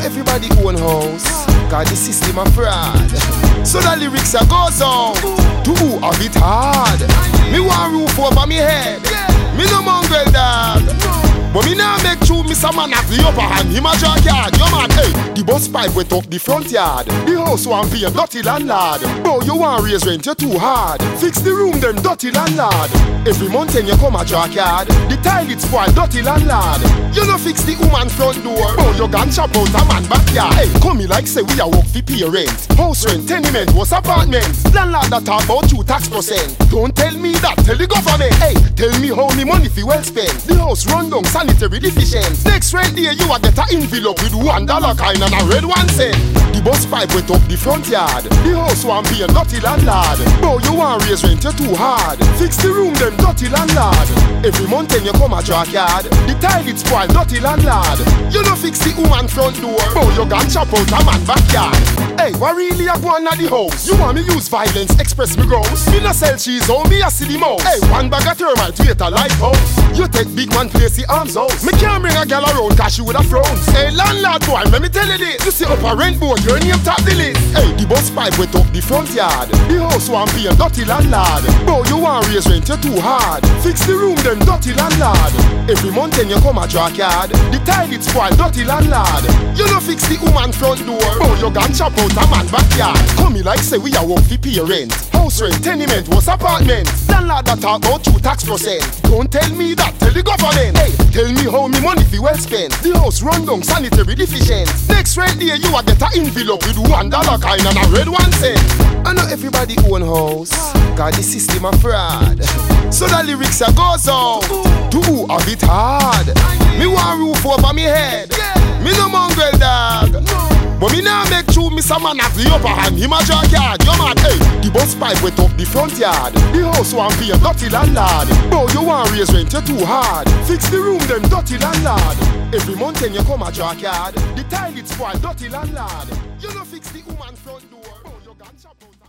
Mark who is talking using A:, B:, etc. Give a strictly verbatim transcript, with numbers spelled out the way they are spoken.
A: know everybody own house, cause the system a fraud. So the lyrics a goes out to who have it hard. Me want roof over me head, me no mongrel dog. But me now make true, me some man have the upper hand. Him a drag yard, yo man, hey. The bus pipe went up the front yard. The house want pay a dirty landlord. Bro, you want raise rent, you too hard. Fix the room, them dirty landlord. Every mountain you come a drag yard. The toilet spoil, dirty landlord. You no fix the woman front door. Bro, you gon' chop out a man backyard. Hey, come me like say we a work for pay rent. House rent, tenement, was apartment. Landlord that talk about two tax percent. Don't tell me that, tell the government. Hey, tell me how me money fi well spent. The house run down, sanitary deficient. Next rent day you a get a envelope with one dollar kind and a red one cent. The bus pipe went up the front yard. The house want be a dirty landlord. Bro, you want raise rent, you too hard. Fix the room, them dirty landlord. Every mountain you come a drag yard. The toilet spoil, dirty landlord. You no fix the woman front door. Bro, you gon' chop out a man backyard. Hey, what really a go on at the house? You want me use violence, express me gross? Me no sell cheese, oh me a silly mouse. Hey, one bag of thermite to get a lighthouse. You take big man place the arms out. Me can't bring a gal around cause she with a frown. Hey, landlord boy, let me tell you this. You see up a rent board, your name top the list. Hey, the bus pipe went up the front yard. The house want be a dirty landlord. Bro, you want raise rent, you too hard. Fix the room, them dirty landlord. Every mountain you come a drag yard. The toilet spoil, dirty landlord. You no fix the woman front door. Bro, you gon' chop out a man backyard. Come me like say we a work for pay rent. House rent, tenement, was apartment. Landlord that talk about two tax percent. Don't tell me that, tell the government. Hey, tell me how me money fi well spent. The house run down, sanitary deficient. Next rent day you a get a envelope with one dollar kind and a red one cent. I know everybody own house, cause the system a fraud. So the lyrics a goes out to who have it hard. Me want roof over me head, me no mongrel dog. But me now make true, me some man have the upper hand. Him a drag yard, yo man, hey. The bus pipe went up the front yard. The house want be a dirty landlord. Bro, you want raise rent, you too hard. Fix the room, them dirty landlord. Every mountain you come a drag yard. The toilet spoil, dirty landlord. You no fix the woman front door. Bro, you gon' chop out.